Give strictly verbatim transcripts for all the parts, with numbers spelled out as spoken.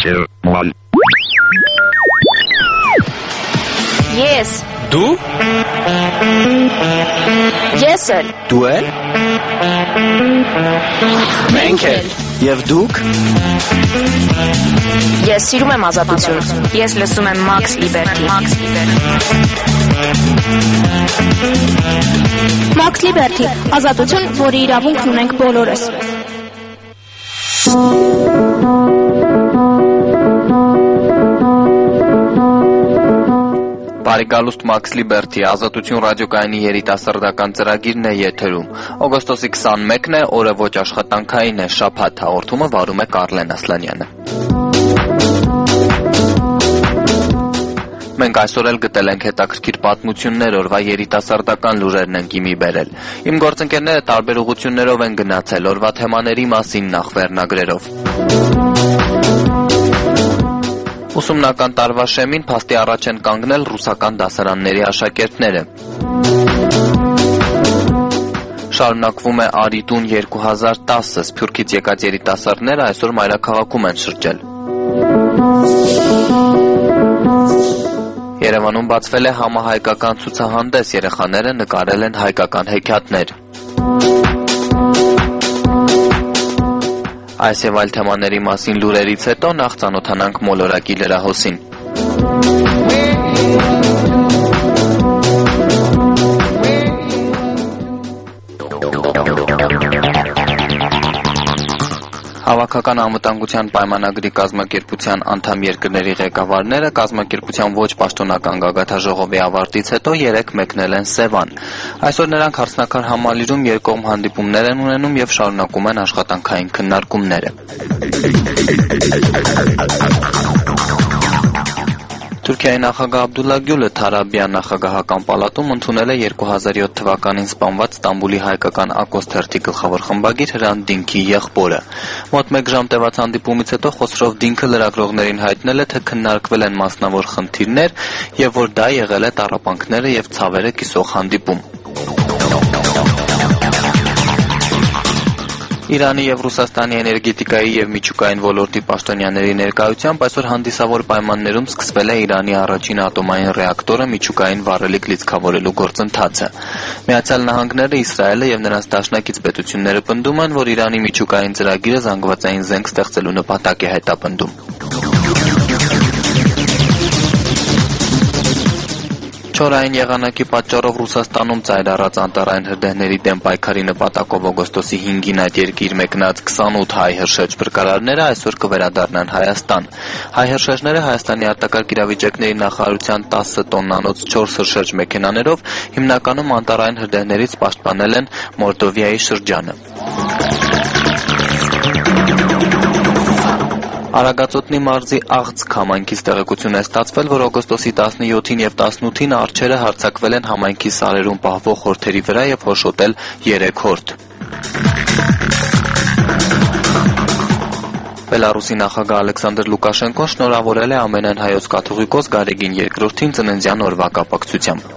two, one. Yes. Դու? Ես էլ։ Դու էլ։ Մենք էլ։ Եվ դուք։ Ես սիրում եմ ազատություն։ Ես լսում եմ Max Liberty։ Max Liberty, ազատություն, որի իրավունքն ունենք բոլորս։ Բարեկալուստ Max Liberty, ազատություն ռադիոկայանի երիտասարդական ծրագիրն է եթերում։ Օգոստոսի քսանմեկն է, օրը ոչ աշխատանքային է, շաբաթ, հաղորդումը վարում է Կարլեն Ասլանյանը։ Մենք այսօր էլ գտել ենք հետաքրքիր պատմություններ, օրվա երիտասարդական լուրերն են գիմի բերել։ Իմ գործընկերները տարբեր ուղղություններով են գնացել, օրվա թեմաների մասին նախ վերնագրերով։ Ուսումնական տարվա շեմին փաստի առաջ են կանգնել ռուսական դասարանների աշակերտները։ Շարունակվում է Արիտուն երկու հազար տասը, Սփյուռքից եկած երիտասարդները այսօր մայրաքաղաքում են շրջել։ Երևանում բացվել է համահայկական ցուցահանդես, երեխաները նկարել են հայկական հեքիաթներ։ Այս եւ այլ թեմաների մասին լուրերից հետո նախ ծանոթանանք մոլորակի լրահոսին։ Հավաքական անվտանգության պայմանագրի կազմակերպության անդամ երկրների ղեկավարները կազմակերպության ոչ պաշտոնական գագաթաժողովի ավարտից հետո երեկ մեկնել են Սևան։ Այսօր նրանք հարցնաքար համալիրում երկկողմ հանդիպումներ են ունենում եւ շարունակում են աշխատանքային քննարկումները։ Թուրքիայի նախագահ Աբդուլլա Գյուլը Թարաբիա նախագահական պալատում ընդունել է երկու հազար յոթ թվականին սպանված Ստամբուլի հայկական Ակոս թերթի գլխավոր խմբագիր Հրանտ Դինքի եղբորը։ Մոտ մեկ ժամ տևած հանդիպումից հետո Խոսրով Դինքը լրագրողներին հայտնել է, թե քննարկվել են մասնավոր խնդիրներ եւ որ դա եղել է տառապանքները եւ ցավերը կիսող հանդիպում։ Իրանի եւ Ռուսաստանի էներգետիկայի եւ միջուկային ոլորտի պաշտոնյաների ներկայությամբ այսօր հանդիսավոր պայմաններում սկսվել է Իրանի առաջին ատոմային ռեակտորը միջուկային վառելիք լիցքավորելու գործընթացը։ Միացյալ Նահանգները, Իսրայելը եւ նրանց դաշնակից պետությունները պնդում են, որ Իրանի միջուկային ծրագիրը զանգվածային զենք ստեղծելու նպատակ է հետապնդում։ Չորային եղանակի պատճառով Ռուսաստանում ծայր առած անտառային հրդեհների դեմ պայքարի նպատակով օգոստոսի հինգին այդ երկիր մեկնած քսանութ հայ հրշեջ փրկարարները այսօր կվերադառնան Հայաստան։ Հայ հրշեջները Հայաստանի արտակարգ իրավիճակների նախարարության տասը տոննանոց չորս հրշեջ մեքենաներով հիմնականում անտառային հրդեհներից պաշտպանել են Մորդովիայի շրջանը։ Արագածոտնի մարզի Աղցք համայնքից տեղեկություն է ստացվել, որ օգոստոսի տասնյոթին եւ տասնութին արջերը հարձակվել են համայնքի սարերում պահվող հորթերի վրա եւ հոշոտել երեք հորթ։ Բելարուսի նախագահ Ալեքսանդր Լուկաշենկոն շնորհավորել է ամենայն հայոց կաթողիկոս Գարեգին երկրորդին ծննդյան օրվա կապակցությամբ։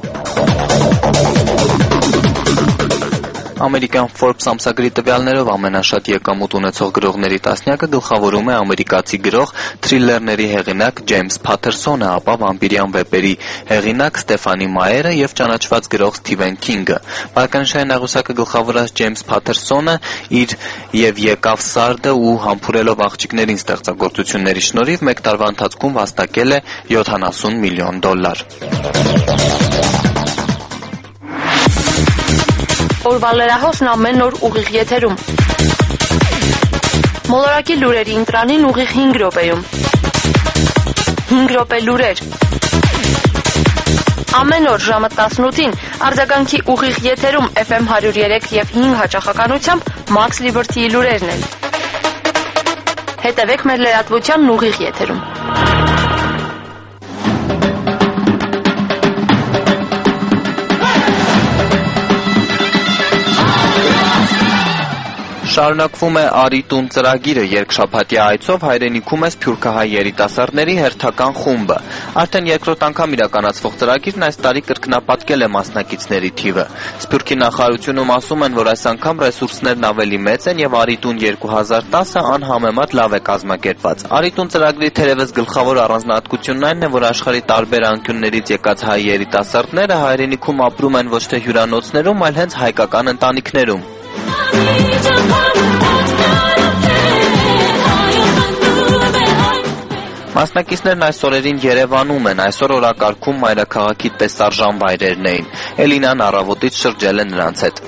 Ամերիկյան Forbes ամսագրի տվյալներով ամենաշատ եկամուտ ունեցող գրողների տասնյակը գլխավորում է ամերիկացի գրող, թրիլերների հեղինակ Ջեյմս Փաթերսոնը, ապա վամպիրյան վեպերի հեղինակ Ստեֆանի Մայերը եւ ճանաչված գրող Սթիվեն Քինգը։ Balkanշային աղյուսակը գլխավորած Ջեյմս Փաթերսոնը իր եւ եկավ սարդը ու համբուրելով աղջիկներին ստեղծագործությունների շնորհիվ մեկ տարվա ընթացքում վաստակել է յոթանասուն միլիոն դոլար։ Օրվա լրահոսն ամեն օր ուղիղ եթերում։ Մոլորակի լուրերի ընտրանին ուղիղ հինգ րոպեում։ հինգ րոպե լուրեր։ Ամեն օր ժամը տասնութին արձագանքի ուղիղ եթերում Էֆ Էմ հարյուր երեք եւ հինգ հաճախականությամբ Max Liberty-ի լուրերն են։ Հետևեք մեր լրատվությանն ուղիղ եթերում։ Շարունակվում է «Արի տուն» ծրագիրը, երկշաբաթյա այցով հայրենիքում է սփյուռքահայ երիտասարդների հերթական խումբը։ Արդեն երկրորդ անգամ իրականացվող ծրագիրն այս տարի կրկնապատկել է մասնակիցների թիվը։ Սփյուռքի նախարարությունում ասում են, որ այս անգամ ռեսուրսներն ավելի մեծ են եւ «Արի տուն երկու հազար տասը» անհամեմատ լավ է կազմակերպված։ «Արի տուն» ծրագրի թերևս գլխավոր առանձնահատկությունն այն է, որ աշխարհի տարբեր անկյուններից եկած հայ երիտասարդները հայրենիքում ապրում են ոչ թե հյուրանոցներում, այլ հենց հայկական ընտանիքներում։ Մասնակիցներն այս օրերին Երևանում են, այսօր օրակարգում մայրաքաղաքի տեսարժան վայրերն էին։ Էլինան առավոտից շրջել է նրանց հետ։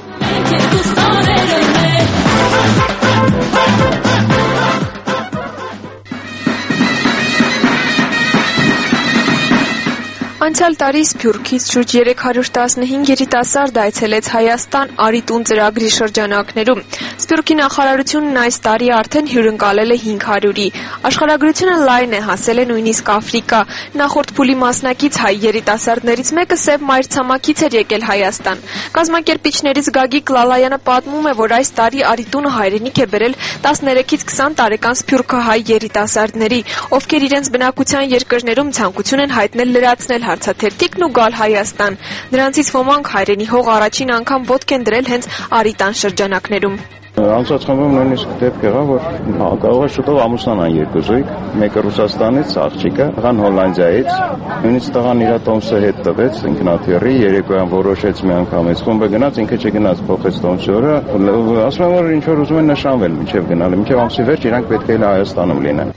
Անցյալ տարի Սփյուռքից շուրջ երեք հարյուր տասնհինգ երիտասարդ այցելեց Հայաստան «Արի տուն» ծրագրի շրջանակներում։ Սփյուռքի նախարարությունն այս տարի արդեն հյուրընկալել է հինգ հարյուրի։ Աշխարհագրությունը լայն է, հասել է նույնիսկ Աֆրիկա։ Նախորդ փուլի մասնակից հայ երիտասարդներից մեկը Սև մայրցամաքից էր եկել Հայաստան։ Կազմակերպիչներից Գագիկ Լալայանը պատմում է, որ այս տարի «Արի տունը» հայրենիք է բերել տասներեքից քսան տարեկան սփյուռքահայ երիտասարդների, ովքեր իրենց բնակության երկրներում ցանկություն են հայտնել լրացնել հարցաթերթիկն ու գալ Հայաստան։ Նրանցից ոմանք հայրենի հող առաջին անգամ ոտք են դրել հենց «Արի տան» շրջանակներում։ Անցած խմբում նույնիսկ դեպք եղավ, որ կարող է շուտով ամուսնանան երկու զույգ, մեկը Ռուսաստանից, աղջիկը, տղան Հոլանդիայից, նույնիսկ տղան իր տոմսը հետ տվեց, ինքնաթիռի, երեկոյան որոշեց մի անգամ այս խումբը գնաց, ինքը չգնաց, փոխեց տոմսի օրը, ասում են, որ ինչ որ ուզում են նշանվել մինչև գնալը, մինչև ամսի վերջ իրանք պետք է Հայաստանում լինեն։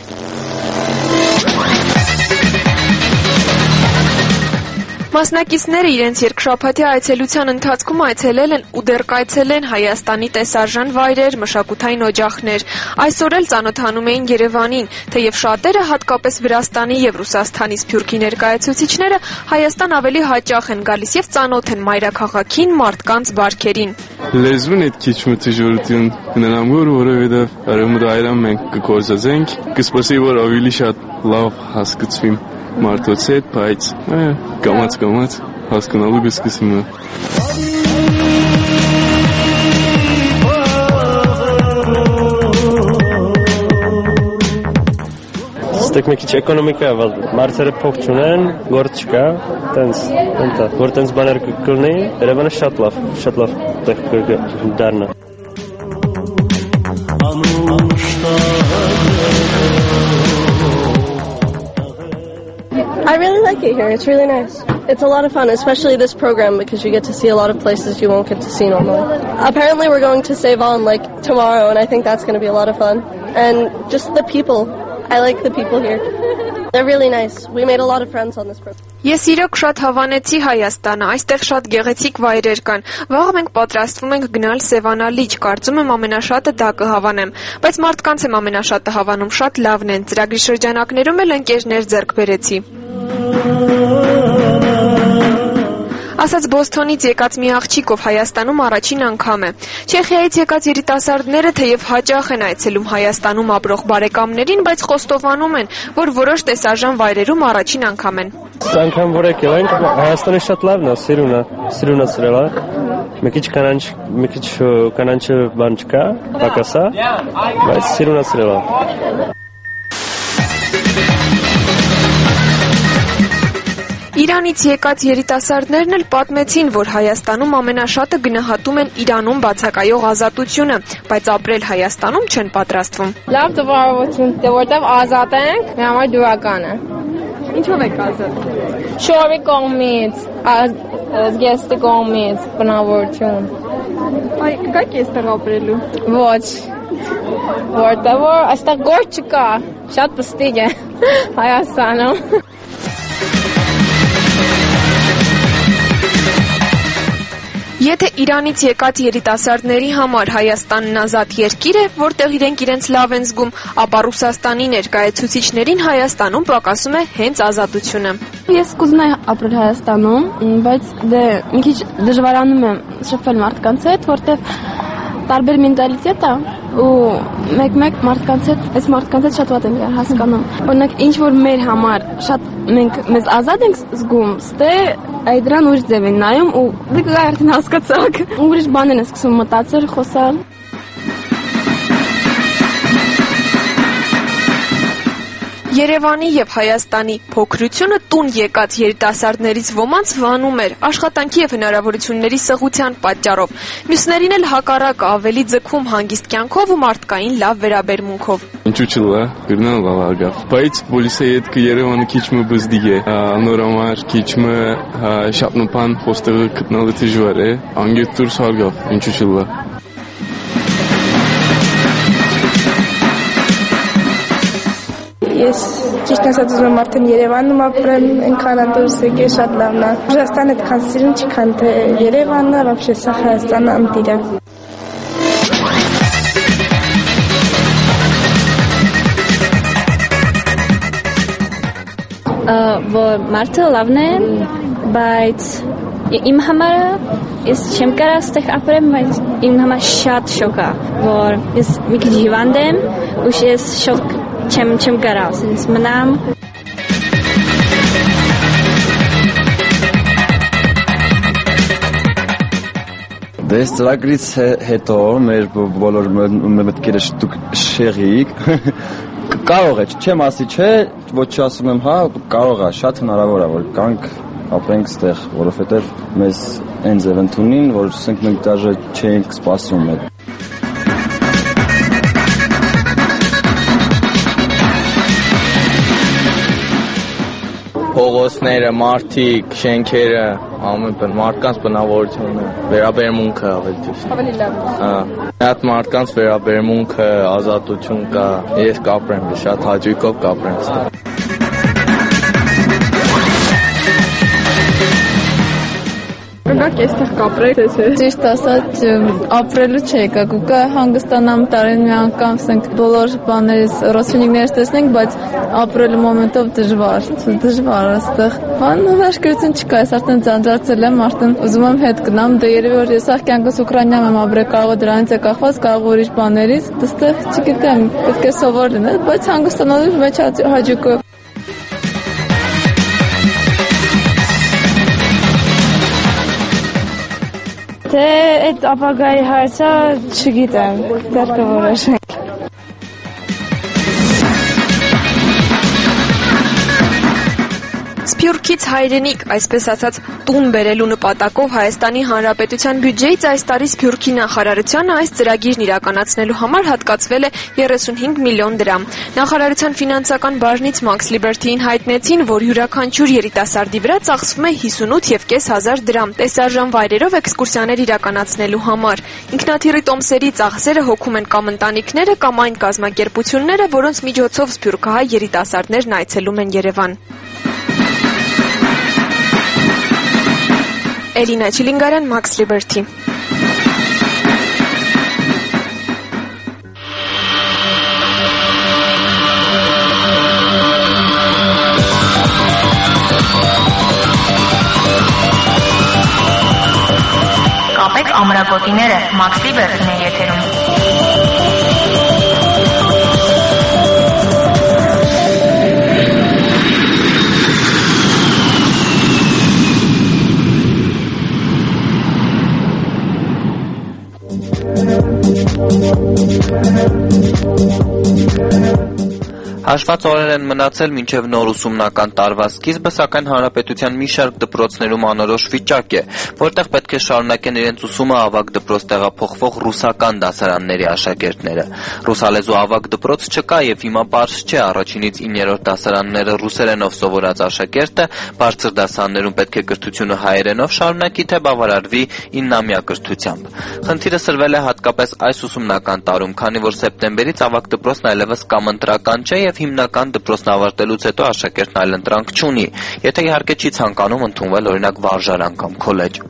Մասնակիցները իրենց երկշաբաթյա այցելության ընթացքում այցելել են ու դեռ կայցելեն Հայաստանի տեսարժան վայրեր, մշակութային օջախներ։ Այսօր էլ ծանոթանում էին Երևանին, թեև շատերը, հատկապես Վրաստանի եւ Ռուսաստանի Սփյուռքի ներկայացուցիչները Հայաստան ավելի հաճախ են գալիս եւ ծանոթ են մայրաքաղաքին, մարդկանց բարքերին։ Լեզուն այդ քիչ մտիժորություն ունենամ, որովհետեւ արևմուտքայրան մենք կկործածենք, կսպասի որ ավելի շատ լավ հասկացվի մարդոց հետ, բայց կամաց-կամաց հասկանալու կսկսում է։ Ստեք մի քիչ էկոնոմիկա է, մարդերը փող չունեն, գործ չկա, տենց, ընտա, որ տենց բաներ կլինի, Երևանը շատ լավ, շատ լավ տեղ կդառնա։ I really like it here. It's really nice. It's a lot of fun, especially this program, because you get to see a lot of places you won't get to see normally. Apparently we're going to save on like tomorrow, and I think that's going to be a lot of fun. And just the people. I like the people here. They're really nice. We made a lot of friends on this program. Ես իրոք շատ հավանեցի Հայաստանը, այստեղ շատ գեղեցիկ վայրեր կան։ Վաղ մենք պատրաստվում ենք գնալ Սևանալիճ, կարծում եմ ամենաշատը դա կհավանեմ, բայց մարդկանց եմ ամենաշատը հավանում, շատ լավն են։ Ծրագրի շրջանակներում էլ ընկերներ ձեռք բերեցի։ Ասաց Բոստոնից եկած մի աղջիկ, ով Հայաստանում առաջին անգամ է։ Չեխիայից եկած երիտասարդները թեև հաճախ են այցելում Հայաստանում ապրող բարեկամներին, բայց խոստովանում են, որ որոշ տեսարժան վայրերում առաջին անգամ են։ Անգամ որ եկել ենք, Հայաստանը շատ լավն է, սիրուն է, սիրուն է սրել է։ Մի քիչ կանանչ, մի քիչ կանանչը բան չկա, պակաս է, բայց սիրուն է սրել է։ Իրանից եկած երիտասարդներն էլ պատմեցին, որ Հայաստանում ամենաշատը գնահատում են Իրանում բացակայող ազատությունը, բայց ապրել Հայաստանում չեն պատրաստվում։ Լավ տպավորություն, դե որտեվ ազատ ենք, մի համար դուրական է։ Ինչով եք ազատ։ Շորի կողմից, զգեստի կողմից, բնավորություն։ Այ կգաք այստեղ ապրելու։ Ոչ։ Որտեվ որ այստեղ գործ չկա, շատ պստիկ է Հայաստանում։ Եթե Իրանից եկած երիտասարդների համար Հայաստանն ազատ երկիր է, որտեղ իրենք իրենց լավ են զգում, ապա Ռուսաստանի ներկայացուցիչներին Հայաստանում պակասում է հենց ազատությունը։ Ես կուզենայի ապրել Հայաստանում, բայց դե մի քիչ դժվարանում եմ շփվել մարդկանց հետ, որտեղ տարբեր մենտալիտետ է ու մեկ-մեկ մարդկանց հետ, այս մարդկանց հետ շատ վատ եմ իրար հասկանում։ Օրինակ, ինչ որ մեր համար շատ մենք մեզ ազատ ենք զգում, ստե այդ դրան ուրիշ ձև են նայում ու դե կգա արդեն հասկացաք։ Ուրիշ բաներ են սկսում մտածել, խոսալ։ Երևանի եւ Հայաստանի փոքրությունը տուն եկած երիտասարդներից ոմանց վանում էր աշխատանքի եւ հնարավորությունների սղության պատճառով։ Մյուսներին էլ հակառակ ավելի ձգվում հանգիստ կյանքով ու մարդկային լավ վերաբերմունքով։ Ինչու՞ չլա, գրնալ լավ արգավ։ Բայց պոլիսի հետ կԵրևանը քիչ մը բզդիգ է։ Նոր համար քիչ մը շատ նոփան հոստեղը գտնալը դժվար է։ Անգետ դուրս արգավ, ինչու՞ չլա։ Ես ճիշտ ասած ուզում եմ արդեն Երևանում ապրեմ, այնքան դուրս եկել շատ լավն է։ Ռուսաստանը այդքան սիրուն չքան թե Երևանը, вообще սա Հայաստանը ամտիր է։ Որ մարդը լավն է, բայց իմ համար ես չեմ կարող ստեղ ապրեմ, բայց իմ համար շատ շոկ է, որ ես մի քիչ հիվանդ եմ, ու ես շոկ չեմ չեմ կարող ասես մնամ։ Դες ծրագրից հետո մեր բոլոր մտքերը շեղիկ կարող է, չեմ ասի չէ, ոչ ասում եմ հա, կարող է, շատ հնարավոր է, որ կանք ապրենք ստեղ, որովհետև մեզ այն ձև ընդունին, որ ասենք մենք դաժե չենք սպասում այդ։ Փողոցները, մարդիկ, շենքերը, ամեն մարդկանց բնավորությունը, վերաբերմունքը ավելի ճիշտ։ Ավելի լավ։ Հա, այդ մարդկանց վերաբերմունքը, ազատություն կա, ես կապրեմ, շատ հաճույքով կապրեմ ստեղ։ Կգաք այստեղ կապրեք, թե ճիշտ ասած ապրելու չի եկակ ու կա հանգստանամ տարին մի անգամ ասենք բոլոր բաներից ռոսինիկներից տեսնենք, բայց ապրելու մոմենտով դժվար, դժվար այստեղ։ Բան հաշկերություն չկա, ես արդեն ձանձրացել եմ, արդեն ուզում եմ հետ գնամ, դե երևի որ ես ախ կյանքս Ուկրաինայում եմ ապրել, կարող է դրանից է կախված, կարող ուրիշ բաներից, դստեղ չգիտեմ, պետք է սովոր լինել, բայց հանգստանալու մեջ հաճույքով։ Թե այդ ապագայի հարցը չգիտեմ, դեռ կորոշենք։ Սփյուռքից հայրենիք, այսպես ասած, տուն բերելու նպատակով Հայաստանի Հանրապետության բյուջեից այս տարի Սփյուռքի նախարարությանը այս ծրագիրն իրականացնելու համար հատկացվել է երեսունհինգ միլիոն դրամ։ Նախարարության ֆինանսական բաժնից Max Liberty-ին հայտնեցին, որ յուրաքանչյուր երիտասարդի վրա ծախսվում է հիսունութ և կես հազար դրամ տեսարժան վայրերով էքսկուրսիաներ իրականացնելու համար։ Ինքնաթիռի տոմսերի ծախսերը հոգում են կամ ընտանիքները, կամ այն կազմակերպությունները, որոնց միջոցով սփյուռքահայ երիտասարդներն այցելում են Երևան։ Էլինա Չիլինգարյան, Max Liberty։ Կապեք ամրագոտիները, Max Liberty-ն է եթերում։ Հաշված օրեր են մնացել մինչև նոր ուսումնական տարվա սկիզբը, սակայն հանրապետության մի շարք դպրոցներում անորոշ վիճակ է, որտեղ պետք է շարունակեն իրենց ուսումը ավագ դպրոց տեղափոխվող ռուսական դասարանների աշակերտները։ Ռուսալեզու ավագ դպրոց չկա եւ հիմա պարզ չէ առաջինից իններորդ դասարանները ռուսերենով սովորած աշակերտը բարձր դասարաններում պետք է կրթությունը հայերենով շարունակի, թե բավարարվի իննամյա կրթությամբ։ Խնդիրը սրվել է հատկապես այս ուսումնական տարում, քանի որ սեպտեմբերից ավագ դպրոցն այլևս կամ ընտրական չէ եւ հիմնական դպրոցն ավարտելուց հետո աշակերտն այլ ընտրանք չունի, եթե իհարկե չի ցանկանում ընդունվել օրինակ վարժարան կամ քոլեջ։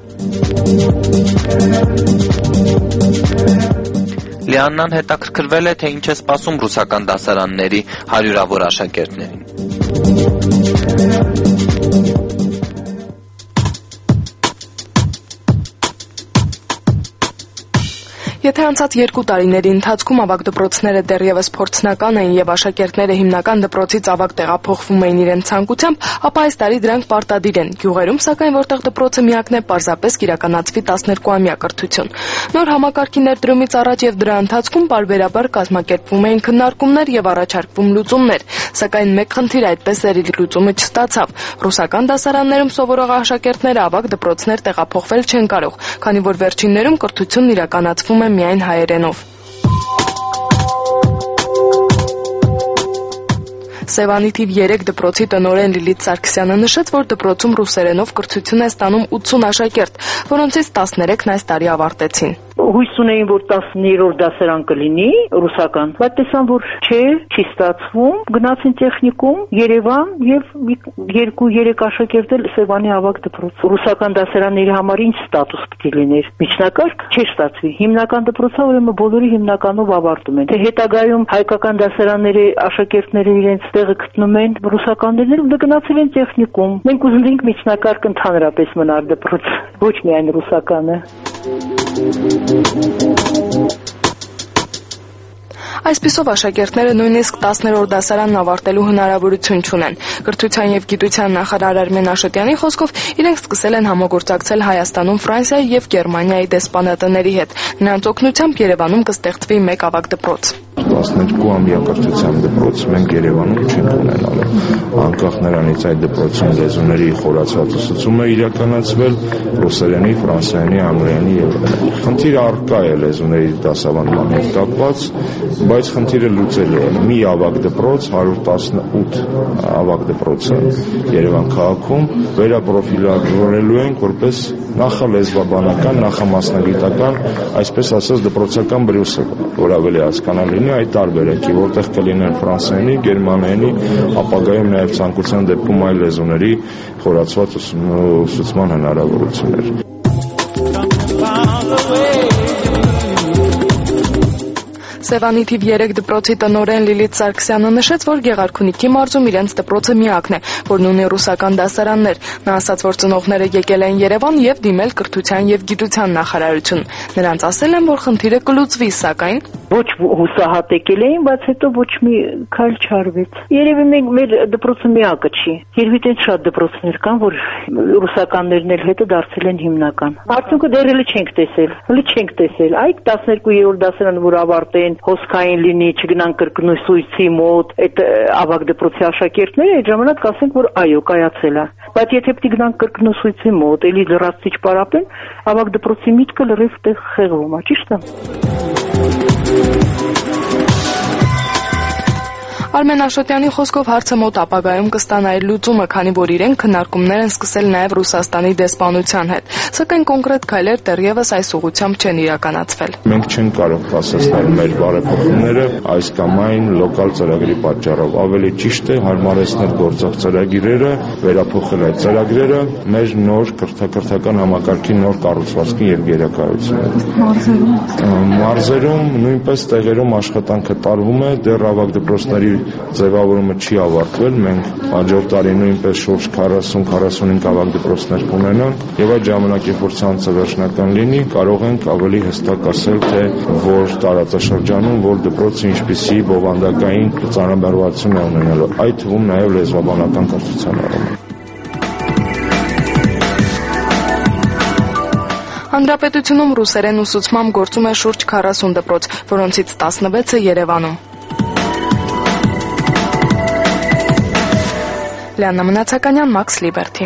Լիաննան հետաքրքրվել է, թե ինչ է սպասում ռուսական դասարանների հարյուրավոր աշակերտներին։ Եթե Անցած երկու տարիների ընթացքում ավագ դպրոցները դեռևս փորձնական էին եւ աշակերտները հիմնական դպրոցից ավագ տեղափոխվում էին իրենց ցանկությամբ, ապա այս տարի դրանք պարտադիր են։ Գյուղերում, սակայն, որտեղ դպրոցը միակն է, պարզապես կիրականացվի տասներկուամյա կրթություն։ Նոր համակարգի ներդրումից առաջ եւ դրա ընթացքում պարբերաբար կազմակերպվում էին քննարկումներ եւ առաջարկվում լուծումներ, սակայն մեկ խնդիր այդպես էլ լուծումը չստացավ։ Ռուսական դասարաններում սովորող աշակերտները ավագ դպրոցներ տեղափոխվել չեն կարող, քանի որ վերջիններում կրթությունն իրականացվում է միայն հայերենով։ Սևանի թիվ երեք դպրոցի տնօրեն Լիլիթ Սարգսյանը նշեց, որ դպրոցում ռուսերենով կրթություն է ստանում ութսուն աշակերտ, որոնցից տասներեքն այս տարի ավարտեցին։ Հույս ունեին, որ տասներորդ դասարան կլինի ռուսական, բայց տեսան, որ չէ, չի ստացվում, գնացին տեխնիկում, Երևան եւ երկու-երեք աշակերտ էլ Սևանի ավագ դպրոց։ Ռուսական դասարանների համար ինչ ստատուս պետք է լիներ։ Միջնակարգ չէ ստացվի։ Հիմնական դպրոցը ուրեմն բոլորի հիմնականով ավարտում են։ Թե հետագայում հայկական դասարանների աշակերտները իրենց տեղը գտնում են, ռուսականներն էլ գնացել են տեխնիկում։ Մենք ուզում ենք միջնակարգ ընդհանրապես մնար դպրոց, ոչ միայն ռուսականը։ Այսպիսով աշակերտները նույնիսկ տասներորդ դասարանն ավարտելու հնարավորություն չունեն։ Կրթության եւ գիտության նախարար Արմեն Աշոտյանի խոսքով իրենք սկսել են համագործակցել Հայաստանում, Ֆրանսիայի եւ Գերմանիայի դեսպանատների հետ։ Նրանց օգնությամբ Երևանում կստեղծվի մեկ ավագ դպրոց։ տասներկուամյա կրթության դպրոց մենք Երևանում չենք ունենալու։ Անկախ նրանից այդ դպրոցում լեզուների խորացված ուսուցումը իրականացվել ռուսերենի, ֆրանսերենի, անգլերենի եւ խնդիրը առկա է լեզուների դասավանդման հետ կապված, բայց խնդիրը լուծելի է։ Մի ավագ դպրոց հարյուր տասնութ ավագ դպրոցը Երևան քաղաքում վերապրոֆիլավորելու ենք որպես նախալեզվաբանական, նախամասնագիտական, այսպես ասած դպրոցական բրուսը, որ ավելի հասկանալի է այդ տարբերակի, որտեղ կլինեն ֆրանսերենի, գերմաներենի, ապագայում նաև ցանկության դեպքում այլ լեզուների խորացված ուսուցման հնարավորություններ։ Սևանի թիվ երեք դպրոցի տնօրեն Լիլիթ Սարգսյանը նշեց, որ Գեղարքունիքի մարզում իրենց դպրոցը միակն է, որն ունի ռուսական դասարաններ։ Նա ասաց, որ ծնողները եկել են Երևան եւ դիմել կրթության եւ գիտության նախարարություն։ Նրանց ասել են, որ խնդիրը կլուծվի, սակայն ոչ հուսահատ եկել էին, բայց հետո ոչ մի քայլ չարվեց։ Երևի մենք մեր դպրոցը միակը չի։ Երևի տենց շատ դպրոցներ կան, որ ռուսականներն էլ հետը դարձել են հիմնական։ Արդյունքը դեռ էլի չենք տեսել։ Էլի չենք տեսել։ Այդ տասներկուերորդ դասարանը, որ ավարտեն, հոսքային լինի, չգնան կրկնուսույցի մոտ, այդ ավագ դպրոցի աշակերտները այդ ժամանակ կասենք, որ այո, կայացել է։ Բայց եթե պետք է գնան կրկնուսույցի մոտ, էլի լրացուցիչ պարապեն, ավագ դպրոցի միտքը լրիվ տեղ խեղվում է, ճիշտ է։ Արմեն Աշոտյանի խոսքով հարցը մոտ ապագայում կստանա իր լուծումը, քանի որ իրենք քննարկումներ են սկսել նաև Ռուսաստանի դեսպանության հետ, սակայն կոնկրետ քայլեր դեռևս այս ուղղությամբ չեն իրականացվել։ Մենք չենք կարող կասեցնել մեր բարեփոխումները այս կամ այն լոկալ ծրագրի պատճառով, ավելի ճիշտ է հարմարեցնել գործող ծրագիրները, վերափոխել այդ ծրագրերը մեր նոր կրթական համակարգի նոր կառուցվածքի եւ գերակայության։ Մարզերում նույնպես տեղերում աշխատանքը տարվում է, դեռ ավագ դպրոցների ձևավորումը չի ավարտվել, մենք հաջորդ տարի նույնպես շուրջ քառասուն քառասունհինգ ավագ դպրոցներ կունենանք եւ այդ ժամանակ երբ որ ցանցը վերջնական լինի, կարող ենք ավելի հստակ ասել, թե որ տարածաշրջանում որ դպրոցը ինչպիսի բովանդակային ծանրաբեռնվածություն է ունենալու, այդ թվում նաեւ լեզվաբանական կրթության առումով։ Հանրապետությունում ռուսերեն ուսուցմամբ գործում է շուրջ քառասուն դպրոց, որոնցից տասնվեցը Երևանում։ Լիաննա Մնացականյան, Max Liberty։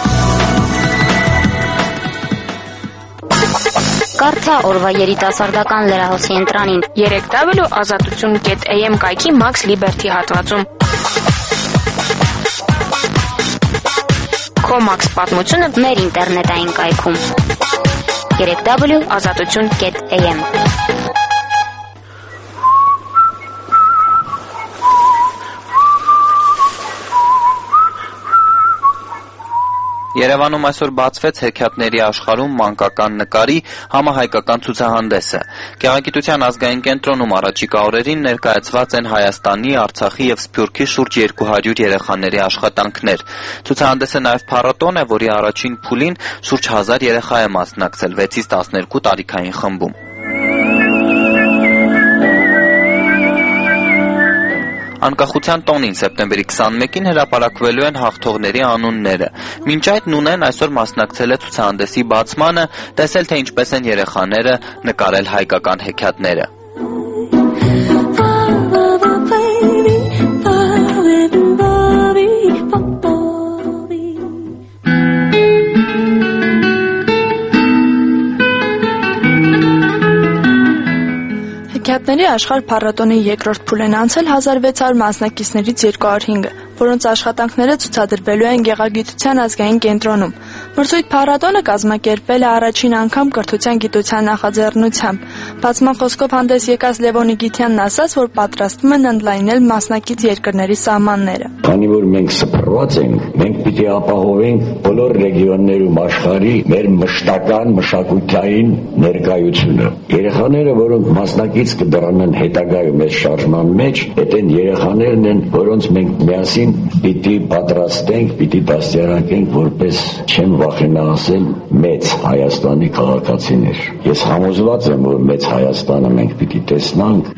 Կարդա օրվա երիտասարդական լրահոսի ընտրանին երեք w ազատություն կետ a m կայքի Max Liberty հատվածում։ Քո Max պատմությունը մեր ինտերնետային կայքում երեք w ազատություն կետ a m։ Երևանում այսօր բացվեց հեքիաթների աշխարհում մանկական նկարի համահայկական ցուցահանդեսը։ Գեղագիտության ազգային կենտրոնում առաջիկա օրերին ներկայացված են Հայաստանի, Արցախի եւ Սփյուռքի շուրջ երկու հարյուր երեխաների աշխատանքներ։ Ցուցահանդեսը նաեւ փառատոն է, որի առաջին փուլին շուրջ հազար երեխա է մասնակցել վեցից տասներկու տարիքային խմբում։ Անկախության տոնին սեպտեմբերի քսանմեկին հրապարակվելու են հաղթողների անունները։ Մինչ այդ Նունեն այսօր մասնակցել է ցուցահանդեսի բացմանը, տեսել թե ինչպես են երեխաները նկարել հայկական հեքիաթները։ Հեքիաթների աշխարհ փառատոնի երկրորդ փուլն անցել հազար վեց հարյուր մասնակիցներից երկու հարյուր հինգը, որոնց աշխատանքները ցուցադրվելու են Գեղագիտության ազգային կենտրոնում։ Մրցույթ փառատոնը կազմակերպվել է առաջին անգամ կրթության գիտության նախաձեռնությամբ։ Բացման խոսքով հանդես եկած Լևոն Իգիթյանն ասաց, որ պատրաստվում են ընդլայնել մասնակից երկրների սահմանները։ Քանի որ մենք սփռված ենք, մենք պիտի ապահովենք բոլոր ռեգիոններում աշխարհի մեր մշտական մշակութային ներկայությունը։ Երեխաները, որոնք մասնակից կդառնան հետագայում այս շարժման մեջ, այդ են երեխաներն են, որոնց մենք միասին պիտի պատրաստենք, պիտի դաստիարակենք որպես, չեմ վախենա ասել, մեծ Հայաստանի քաղաքացիներ։ Ես համոզված եմ, որ մեծ Հայաստանը մենք պիտի տեսնանք։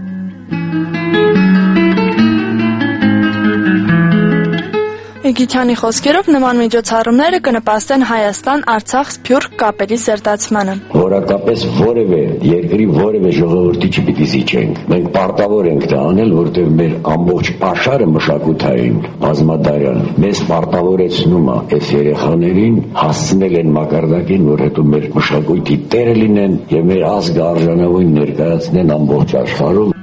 Իգիթյանի խոսքերով նման միջոցառումները կնպաստեն Հայաստան-Արցախ սփյուռք կապերի սերտացմանը։ Որակապես որևէ երկրի որևէ ժողովրդի չպիտի զիջենք։ Մենք պարտավոր ենք դա անել, որտեղ մեր ամբողջ աշխարհը մշակութային բազմադարյան մեզ պարտավորեցնում է այս երեխաներին հասցնել են մակարդակին, որ հետո մեր մշակույթի տերը լինեն եւ մեր ազգը արժանավորին ներկայացնեն ամբողջ աշխարհում։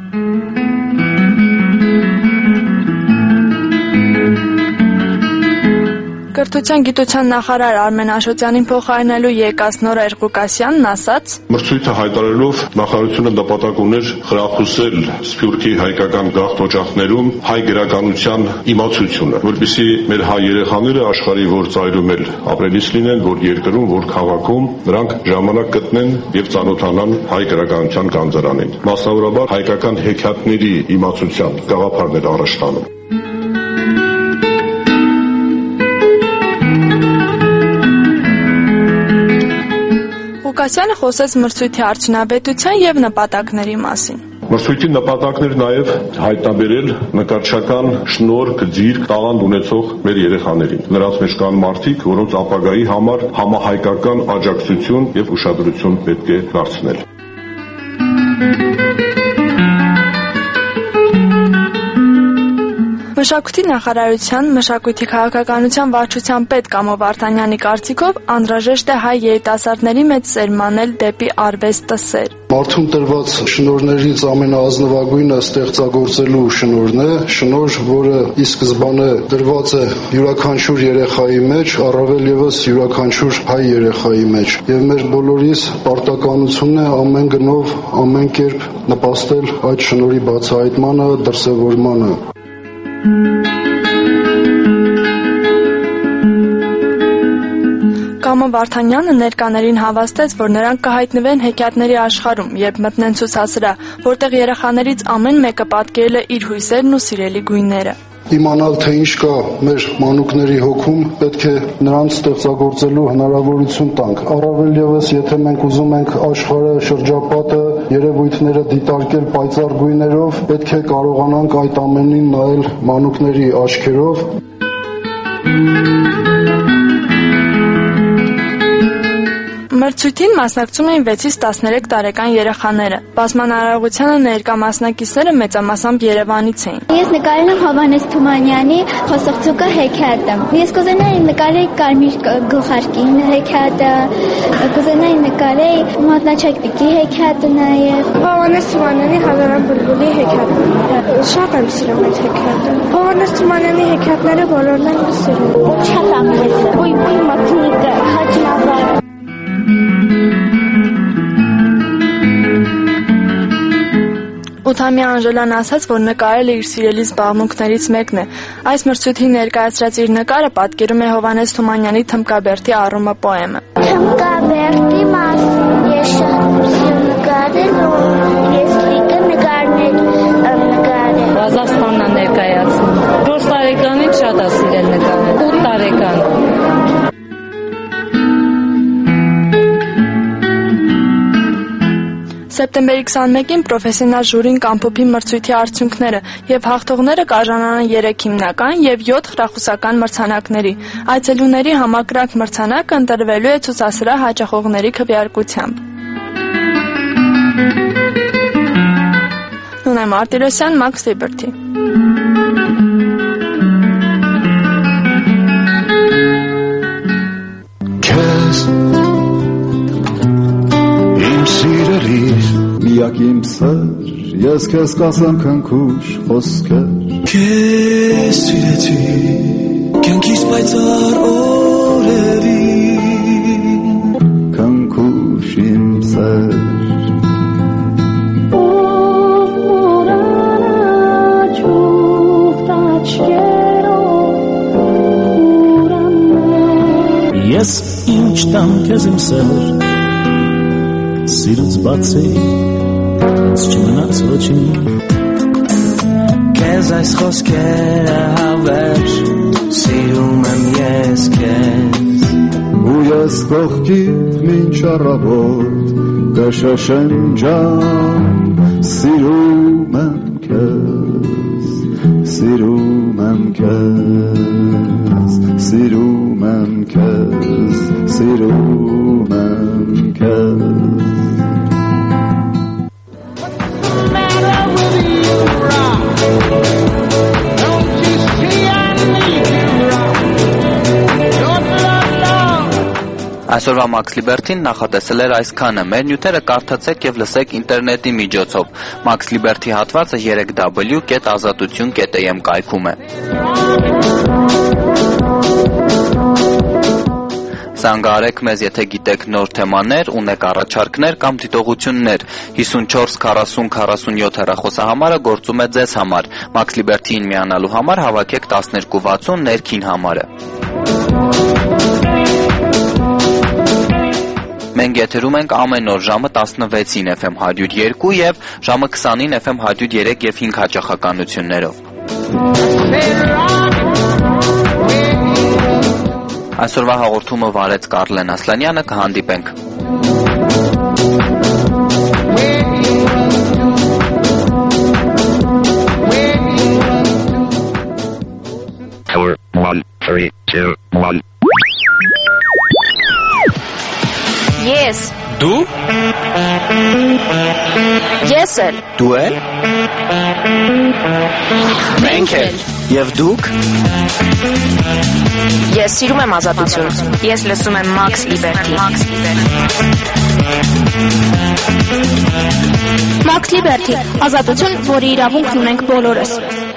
Կրթության գիտության նախարար Արմեն Աշոտյանին փոխարինելու եկած Նորայր Ղուկասյանն ասաց. Մրցույթը հայտարարելով նախարարությունը նպատակ ուներ խրախուսել Սփյուռքի հայկական գաղթօջախներում հայ գրականության իմացությունը, որպեսզի մեր հայ երեխաները աշխարհի որ ծայրում էլ ապրելիս լինեն, որ երկրում, որ քաղաքում նրանք ժամանակ գտնեն եւ ծանոթանան հայ գրականության գանձարանին։ Մասնավորաբար հայկական հեքիաթների իմացության գաղափարներ առաջ տանում։ Ղուկասյանը խոսեց մրցույթի արդյունավետության եւ նպատակների մասին։ Մրցույթի նպատակներ նաև հայտնաբերել նկարչական շնորհ, գծիր, տաղանդ ունեցող մեր երեխաներին։ Նրանց մեջ կան մարդիկ, որոնց ապագայի համար համահայկական աջակցություն եւ ուշադրություն պետք է դարձնել։ Մշակույթի նախարարության մշակույթի քաղաքականության վարչության պետ Կամո Վարդանյանի կարծիքով անհրաժեշտ է հայ երիտասարդների մեջ սերմանել դեպի արվեստը սեր։ Մարդուն տրված շնորհներից ամենաազնվագույնը ստեղծագործելու շնորհն է, շնորհ, որը ի սկզբանե դրված է յուրաքանչյուր երեխայի մեջ, առավել ևս յուրաքանչյուր հայ երեխայի մեջ։ Եվ մեր բոլորիս պարտականությունն է ամեն գնով, ամեն կերպ նպաստել այդ շնորհի բացահայտմանը, դրսևորմանը։ Կամո Վարդանյանը ներկաներին հավաստեց, որ նրանք կհայտնվեն հեքիաթների աշխարհում, երբ մտնեն ցուցասրահ, որտեղ երեխաներից ամեն մեկը պատկերել է իր հույսերն ու սիրելի գույները։ Իմանալ, թե ինչ կա մեր մանուկների հոգում, պետք է նրանց ստեղծագործելու հնարավորություն տանք։ Առավել ևս, եթե մենք ուզում ենք աշխարհը, շրջապատը, երևույթները դիտարկել պայծառ գույներով, պետք է կարողանանք այդ ամենին նայել մանուկների աչքերով։ Մրցույթին մասնակցում էին վեցից տասներեք տարեկան երեխաները։ Բացման արարողությանը ներկա մասնակիցները մեծամասամբ Երևանից էին։ Ես նկարել եմ Հովհաննես Թումանյանի Խոսողցուկը հեքիաթը։ Ես կուզենայի նկարել Կարմիր գլխարկի հեքիաթը, կուզենայի նկարել Մատնաչակտիկի հեքիաթը նաև։ Հովհաննես Թումանյանի Հազարան բուլբուլի հեքիաթը։ Շատ եմ սիրում այդ հեքիաթը։ Հովհաննես Թումանյանի հեքիաթները բոլորն եմ սիրում։ Շատ եմ սիրում։ Ոյ ոյ մատնիկը, հաճնավար։ Ութամյա Անժելան ասաց, որ նկարելը իր սիրելի զբաղմունքներից մեկն է։ Այս մրցույթին ներկայացրած իր նկարը պատկերում է Հովհաննես Թումանյանի Թմկաբերդի առումը պոեմը։ Թմկաբերդի մասին ես շատ սիրում նկարել ու ես լիքը նկարներ նկարել։ Ռազախստանն է ներկայացնում։ չորս տարեկանից շատ է սիրել նկարել։ ութ տարեկան։ Սեպտեմբերի քսանմեկին պրոֆեսիոնալ ժյուրին կամփոփի մրցույթի արդյունքները եւ հաղթողները կարժանանան երեք հիմնական եւ յոթ խրախուսական մրցանակների։ Այցելուների համակրանք մրցանակը ընտրվելու է ցուցասրահ հաճախողների քվեարկությամբ։ Նունե Մարտիրոսյան, Max Liberty։ Իմ սիրելիս միակ իմ սեր ես քեզ կասեմ քնքուշ խոսքեր Քեզ սիրեցի կյանքիս պայծառ օրերին քնքուշ իմ սեր Ես ինչ տամ քեզ իմ սեր Սիրուց բացի ինձ չմնաց ոչինչ Քեզ այս խոսքերը հավերժ Սիրում եմ ես քեզ Ու ես կողքիդ մինչ առավոտ կշշնջամ Սիրում եմ քեզ Սիրում եմ քեզ Սիրում եմ քեզ Սիրում եմ քեզ Այսօրվա Max Liberty-ն նախատեսել էր այսքանը։ Մեր նյութերը կարդացեք եւ լսեք ինտերնետի միջոցով։ Max Liberty հատվածը երեք w կետ ազատություն կետ a m կայքում է։ Զանգահարեք մեզ, եթե գիտեք նոր թեմաներ, ունեք առաջարկներ կամ դիտողություններ։ հիսունչորս քառասուն քառասունյոթ հեռախոսահամարը գործում է ձեզ համար։ Max Liberty-ին միանալու համար հավաքեք տասներկու վաթսուն ներքին համարը։ Մենք եթերում ենք ամեն օր ժամը տասնվեցին F M հարյուր երկու եւ ժամը քսանին F M հարյուր երեք եւ հինգ հաճախականություններով։ Այսօրվա հաղորդումը վարեց Կարլեն Ասլանյանը, կհանդիպենք։ four, one, three, two, one. Ես Դու Ես էլ Դու էլ Մենք էլ Եվ դուք Ես սիրում եմ ազատություն Ես լսում եմ Max Liberty Max Liberty ազատություն, որի իրավունքն ունենք բոլորս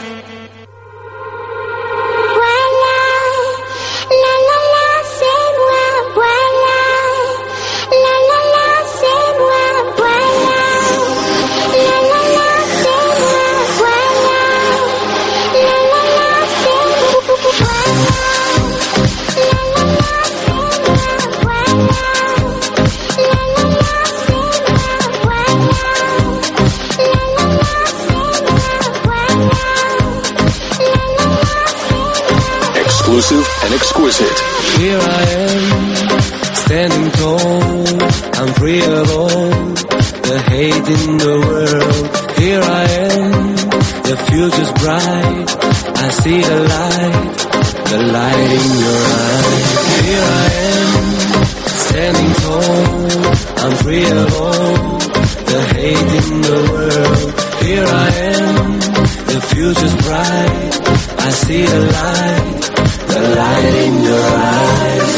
Exclusive and exquisite. Here I am, standing tall. I'm free of all the hate in the world. Here I am, the future's bright. I see the light, the light in your eyes. Here I am, standing tall. I'm free of all the hate in the world. Here I am, the future's bright. I see the light. The light in your eyes.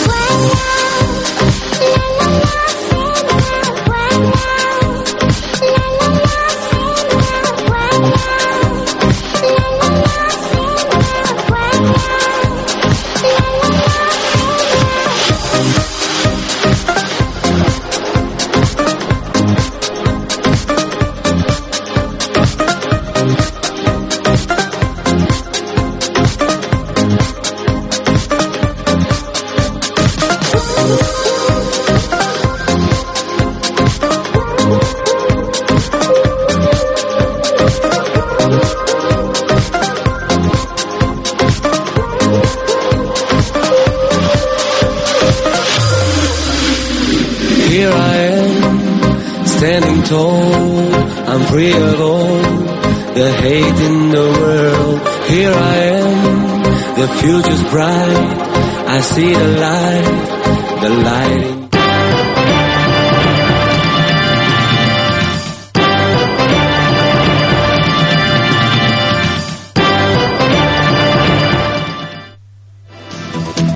Here I am, standing tall. free of all the hate in the world. Here I am, the future's bright. I see the light, the light